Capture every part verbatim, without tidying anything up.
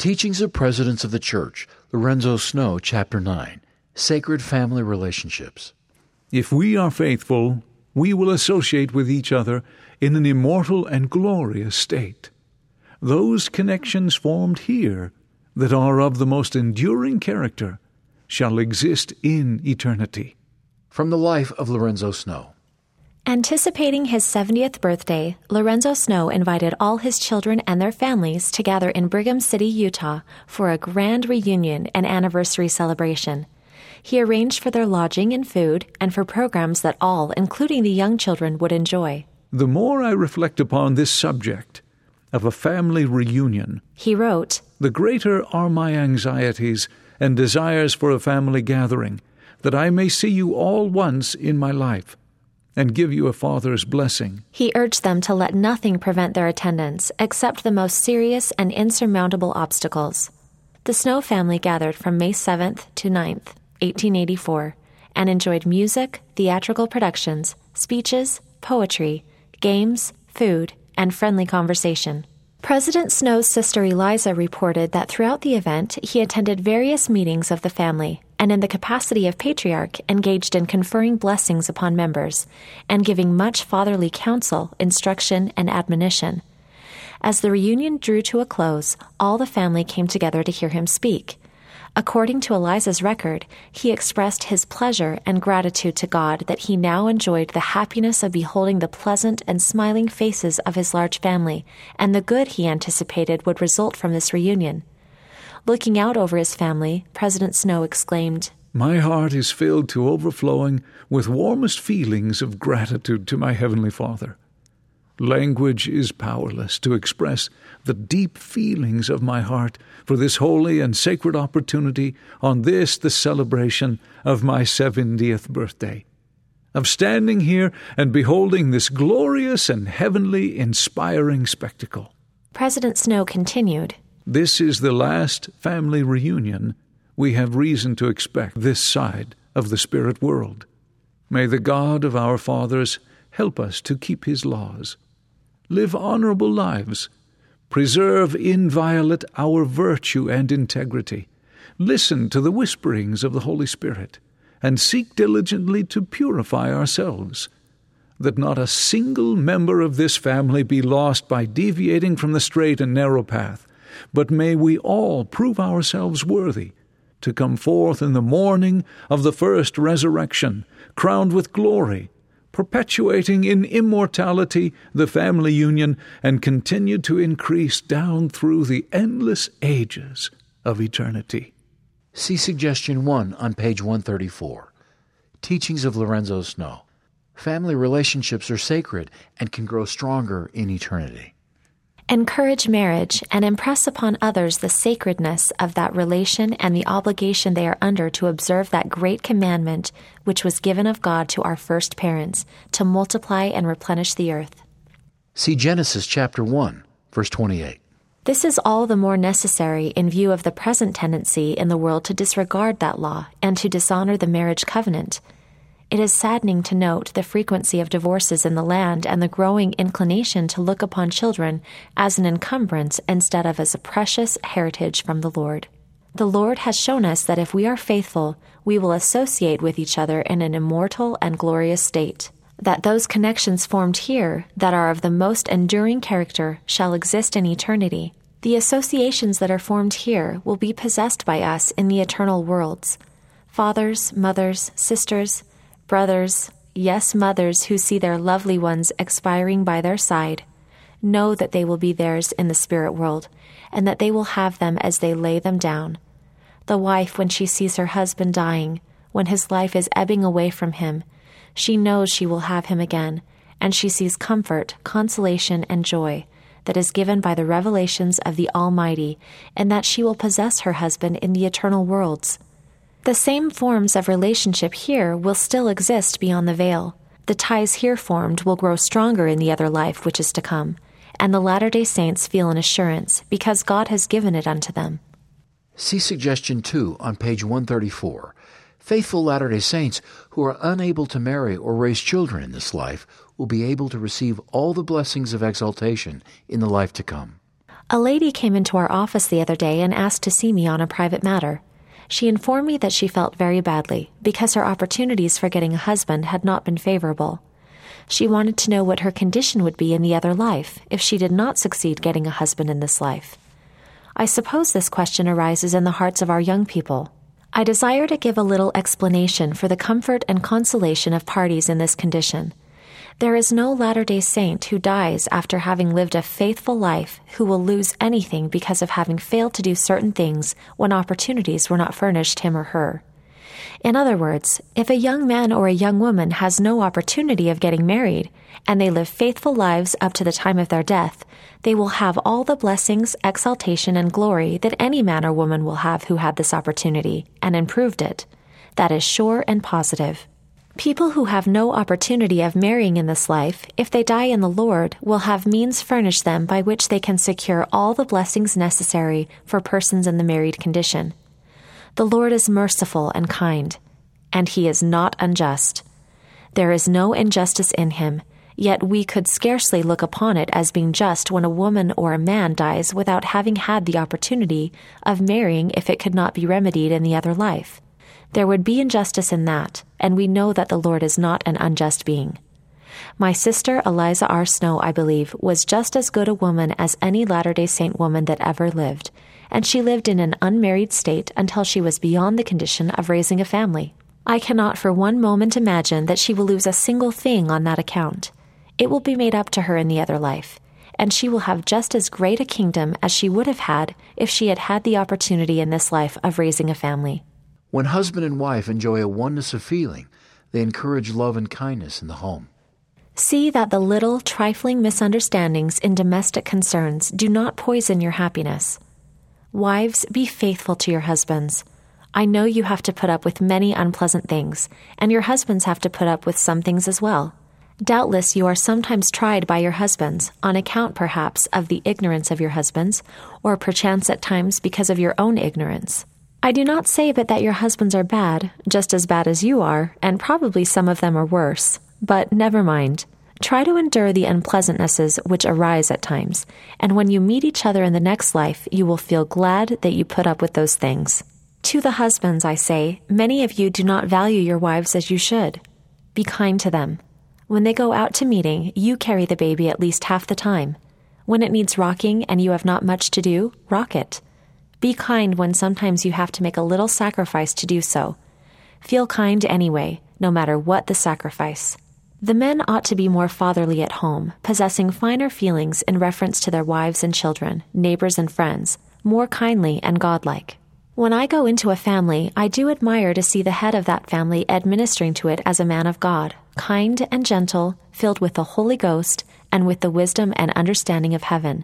Teachings of Presidents of the Church, Lorenzo Snow, Chapter nine, Sacred Family Relationships. If we are faithful, we will associate with each other in an immortal and glorious state. Those connections formed here that are of the most enduring character shall exist in eternity. From the life of Lorenzo Snow. Anticipating his seventieth birthday, Lorenzo Snow invited all his children and their families to gather in Brigham City, Utah, for a grand reunion and anniversary celebration. He arranged for their lodging and food and for programs that all, including the young children, would enjoy. The more I reflect upon this subject of a family reunion, he wrote, the greater are my anxieties and desires for a family gathering, that I may see you all once in my life, and give you a father's blessing. He urged them to let nothing prevent their attendance except the most serious and insurmountable obstacles. The Snow family gathered from May seventh to ninth, eighteen eighty-four, and enjoyed music, theatrical productions, speeches, poetry, games, food, and friendly conversation. President Snow's sister Eliza reported that throughout the event he attended various meetings of the family, and in the capacity of patriarch engaged in conferring blessings upon members, and giving much fatherly counsel, instruction, and admonition. As the reunion drew to a close, all the family came together to hear him speak. According to Eliza's record, he expressed his pleasure and gratitude to God that he now enjoyed the happiness of beholding the pleasant and smiling faces of his large family, and the good he anticipated would result from this reunion. Looking out over his family, President Snow exclaimed, My heart is filled to overflowing with warmest feelings of gratitude to my Heavenly Father. Language is powerless to express the deep feelings of my heart for this holy and sacred opportunity on this, the celebration of my seventieth birthday, of standing here and beholding this glorious and heavenly inspiring spectacle. President Snow continued, This is the last family reunion we have reason to expect this side of the spirit world. May the God of our fathers help us to keep his laws, live honorable lives, preserve inviolate our virtue and integrity, listen to the whisperings of the Holy Spirit, and seek diligently to purify ourselves, that not a single member of this family be lost by deviating from the straight and narrow path, but may we all prove ourselves worthy to come forth in the morning of the first resurrection, crowned with glory, perpetuating in immortality the family union, and continue to increase down through the endless ages of eternity. See Suggestion one on page one thirty-four. Teachings of Lorenzo Snow. Family relationships are sacred and can grow stronger in eternity. Encourage marriage and impress upon others the sacredness of that relation and the obligation they are under to observe that great commandment which was given of God to our first parents, to multiply and replenish the earth. See Genesis chapter one, verse twenty-eight. This is all the more necessary in view of the present tendency in the world to disregard that law and to dishonor the marriage covenant. It is saddening to note the frequency of divorces in the land and the growing inclination to look upon children as an encumbrance instead of as a precious heritage from the Lord. The Lord has shown us that if we are faithful, we will associate with each other in an immortal and glorious state, that those connections formed here that are of the most enduring character shall exist in eternity. The associations that are formed here will be possessed by us in the eternal worlds. Fathers, mothers, sisters, brothers, yes, mothers who see their lovely ones expiring by their side, know that they will be theirs in the spirit world, and that they will have them as they lay them down. The wife, when she sees her husband dying, when his life is ebbing away from him, she knows she will have him again, and she sees comfort, consolation, and joy that is given by the revelations of the Almighty, and that she will possess her husband in the eternal worlds. The same forms of relationship here will still exist beyond the veil. The ties here formed will grow stronger in the other life which is to come, and the Latter-day Saints feel an assurance because God has given it unto them. See Suggestion two on page one thirty-four. Faithful Latter-day Saints who are unable to marry or raise children in this life will be able to receive all the blessings of exaltation in the life to come. A lady came into our office the other day and asked to see me on a private matter. She informed me that she felt very badly because her opportunities for getting a husband had not been favorable. She wanted to know what her condition would be in the other life if she did not succeed getting a husband in this life. I suppose this question arises in the hearts of our young people. I desire to give a little explanation for the comfort and consolation of parties in this condition. There is no Latter-day Saint who dies after having lived a faithful life who will lose anything because of having failed to do certain things when opportunities were not furnished him or her. In other words, if a young man or a young woman has no opportunity of getting married, and they live faithful lives up to the time of their death, they will have all the blessings, exaltation, and glory that any man or woman will have who had this opportunity, and improved it. That is sure and positive. People who have no opportunity of marrying in this life, if they die in the Lord, will have means furnished them by which they can secure all the blessings necessary for persons in the married condition. The Lord is merciful and kind, and He is not unjust. There is no injustice in Him, yet we could scarcely look upon it as being just when a woman or a man dies without having had the opportunity of marrying if it could not be remedied in the other life. There would be injustice in that, and we know that the Lord is not an unjust being. My sister, Eliza R. Snow, I believe, was just as good a woman as any Latter-day Saint woman that ever lived, and she lived in an unmarried state until she was beyond the condition of raising a family. I cannot for one moment imagine that she will lose a single thing on that account. It will be made up to her in the other life, and she will have just as great a kingdom as she would have had if she had had the opportunity in this life of raising a family. When husband and wife enjoy a oneness of feeling, they encourage love and kindness in the home. See that the little, trifling misunderstandings in domestic concerns do not poison your happiness. Wives, be faithful to your husbands. I know you have to put up with many unpleasant things, and your husbands have to put up with some things as well. Doubtless you are sometimes tried by your husbands, on account perhaps of the ignorance of your husbands, or perchance at times because of your own ignorance. I do not say but that your husbands are bad, just as bad as you are, and probably some of them are worse. But never mind. Try to endure the unpleasantnesses which arise at times, and when you meet each other in the next life, you will feel glad that you put up with those things. To the husbands, I say, many of you do not value your wives as you should. Be kind to them. When they go out to meeting, you carry the baby at least half the time. When it needs rocking and you have not much to do, rock it. Be kind when sometimes you have to make a little sacrifice to do so. Feel kind anyway, no matter what the sacrifice. The men ought to be more fatherly at home, possessing finer feelings in reference to their wives and children, neighbors and friends, more kindly and godlike. When I go into a family, I do admire to see the head of that family administering to it as a man of God, kind and gentle, filled with the Holy Ghost, and with the wisdom and understanding of heaven.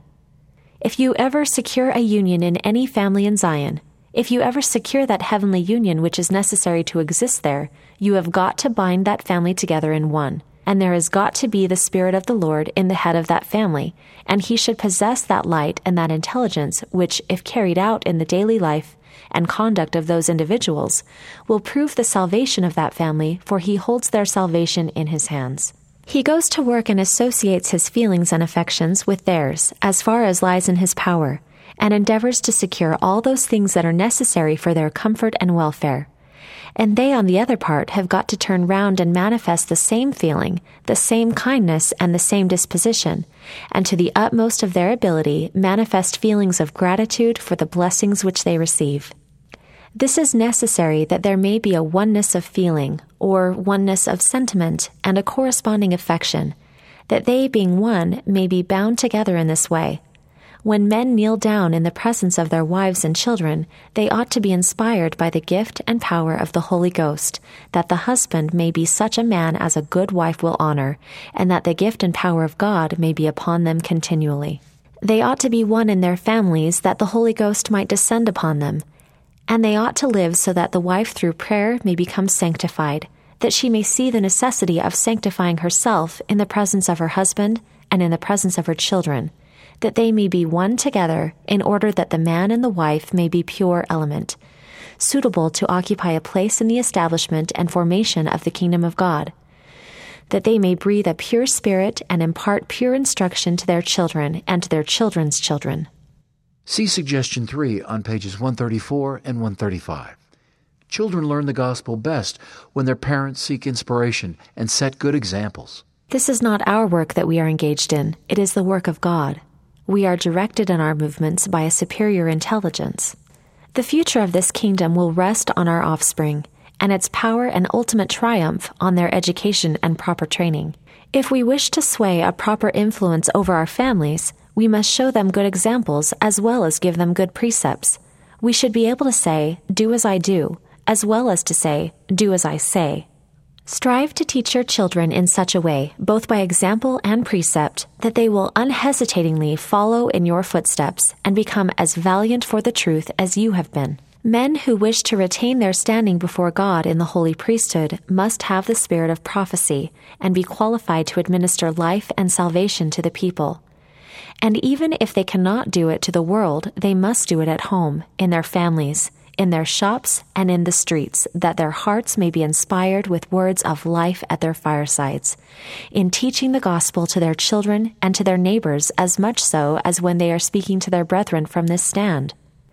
If you ever secure a union in any family in Zion, if you ever secure that heavenly union which is necessary to exist there, you have got to bind that family together in one, and there has got to be the Spirit of the Lord in the head of that family, and he should possess that light and that intelligence which, if carried out in the daily life and conduct of those individuals, will prove the salvation of that family, for he holds their salvation in his hands. He goes to work and associates his feelings and affections with theirs, as far as lies in his power, and endeavors to secure all those things that are necessary for their comfort and welfare. And they, on the other part, have got to turn round and manifest the same feeling, the same kindness, and the same disposition, and to the utmost of their ability manifest feelings of gratitude for the blessings which they receive. This is necessary that there may be a oneness of feeling, or oneness of sentiment, and a corresponding affection, that they, being one, may be bound together in this way. When men kneel down in the presence of their wives and children, they ought to be inspired by the gift and power of the Holy Ghost, that the husband may be such a man as a good wife will honor, and that the gift and power of God may be upon them continually. They ought to be one in their families, that the Holy Ghost might descend upon them. And they ought to live so that the wife through prayer may become sanctified, that she may see the necessity of sanctifying herself in the presence of her husband and in the presence of her children, that they may be one together in order that the man and the wife may be pure element, suitable to occupy a place in the establishment and formation of the kingdom of God, that they may breathe a pure spirit and impart pure instruction to their children and to their children's children. See Suggestion three on pages one thirty-four and one thirty-five. Children learn the gospel best when their parents seek inspiration and set good examples. This is not our work that we are engaged in. It is the work of God. We are directed in our movements by a superior intelligence. The future of this kingdom will rest on our offspring, and its power and ultimate triumph on their education and proper training. If we wish to sway a proper influence over our families, we must show them good examples as well as give them good precepts. We should be able to say, "Do as I do," as well as to say, "Do as I say." Strive to teach your children in such a way, both by example and precept, that they will unhesitatingly follow in your footsteps and become as valiant for the truth as you have been. Men who wish to retain their standing before God in the holy priesthood must have the spirit of prophecy and be qualified to administer life and salvation to the people. And even if they cannot do it to the world, they must do it at home, in their families, in their shops, and in the streets, that their hearts may be inspired with words of life at their firesides, in teaching the gospel to their children and to their neighbors as much so as when they are speaking to their brethren from this stand.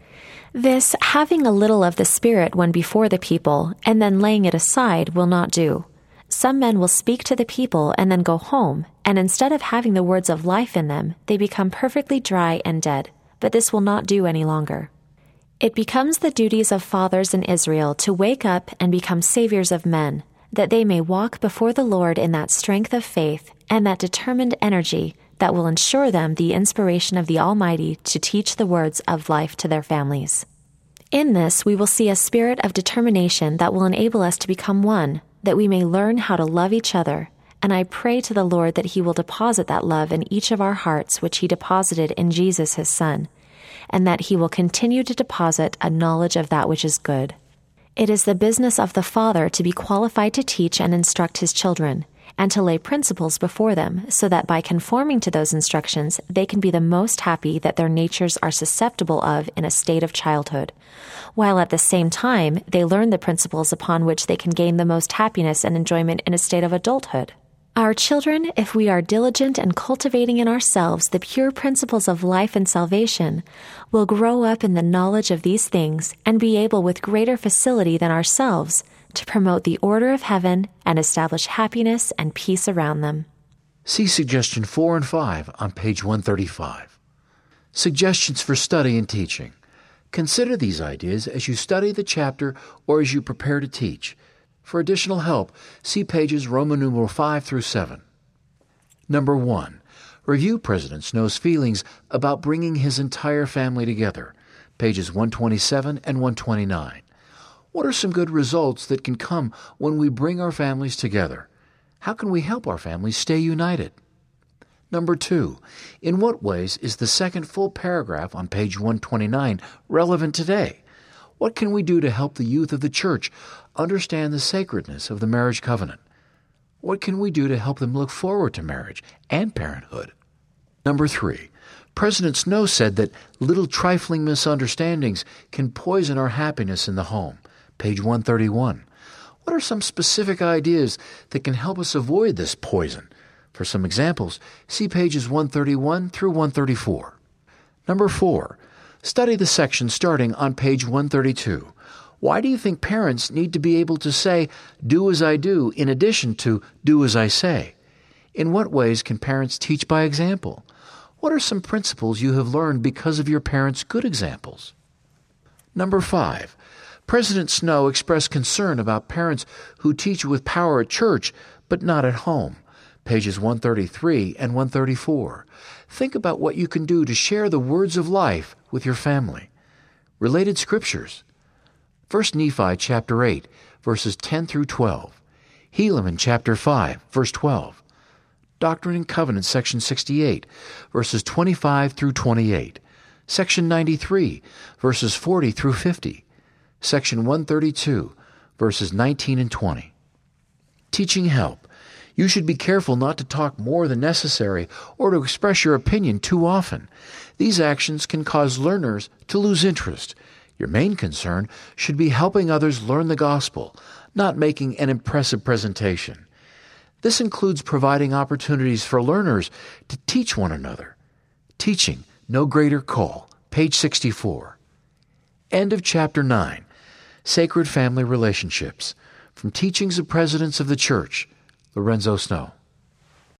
This, having a little of the Spirit when before the people, and then laying it aside, will not do. Some men will speak to the people and then go home, and instead of having the words of life in them, they become perfectly dry and dead. But this will not do any longer. It becomes the duties of fathers in Israel to wake up and become saviors of men, that they may walk before the Lord in that strength of faith and that determined energy that will ensure them the inspiration of the Almighty to teach the words of life to their families. In this, we will see a spirit of determination that will enable us to become one, that we may learn how to love each other, and I pray to the Lord that He will deposit that love in each of our hearts which He deposited in Jesus His Son, and that He will continue to deposit a knowledge of that which is good. It is the business of the Father to be qualified to teach and instruct His children, and to lay principles before them, so that by conforming to those instructions, they can be the most happy that their natures are susceptible of in a state of childhood, while at the same time they learn the principles upon which they can gain the most happiness and enjoyment in a state of adulthood. Our children, if we are diligent in cultivating in ourselves the pure principles of life and salvation, will grow up in the knowledge of these things and be able with greater facility than ourselves to promote the order of heaven and establish happiness and peace around them. See Suggestion four and five on page one thirty-five. Suggestions for study and teaching. Consider these ideas as you study the chapter or as you prepare to teach. For additional help, see pages Roman numeral five through seven. Number one, review President Snow's feelings about bringing his entire family together, pages one twenty-seven and one twenty-nine. What are some good results that can come when we bring our families together? How can we help our families stay united? Number two, in what ways is the second full paragraph on page one twenty-nine relevant today? What can we do to help the youth of the church understand the sacredness of the marriage covenant? What can we do to help them look forward to marriage and parenthood? Number three, President Snow said that little trifling misunderstandings can poison our happiness in the home, page one thirty-one. What are some specific ideas that can help us avoid this poison? For some examples, see pages one thirty-one through one thirty-four. Number four, study the section starting on page one thirty-two. Why do you think parents need to be able to say, "Do as I do," in addition to "Do as I say"? In what ways can parents teach by example? What are some principles you have learned because of your parents' good examples? Number five, President Snow expressed concern about parents who teach with power at church but not at home, pages one thirty-three and one thirty-four. Think about what you can do to share the words of life with your family. Related scriptures. First Nephi chapter eight, verses ten through twelve. Helaman chapter five, verse twelve. Doctrine and Covenants section sixty-eight, verses twenty-five through twenty-eight. Section ninety-three, verses forty through fifty. Section one thirty-two, verses nineteen and twenty. Teaching help. You should be careful not to talk more than necessary or to express your opinion too often. These actions can cause learners to lose interest. Your main concern should be helping others learn the gospel, not making an impressive presentation. This includes providing opportunities for learners to teach one another. Teaching, no greater call, page sixty-four. End of chapter nine, Sacred Family Relationships, from Teachings of Presidents of the Church, Lorenzo Snow.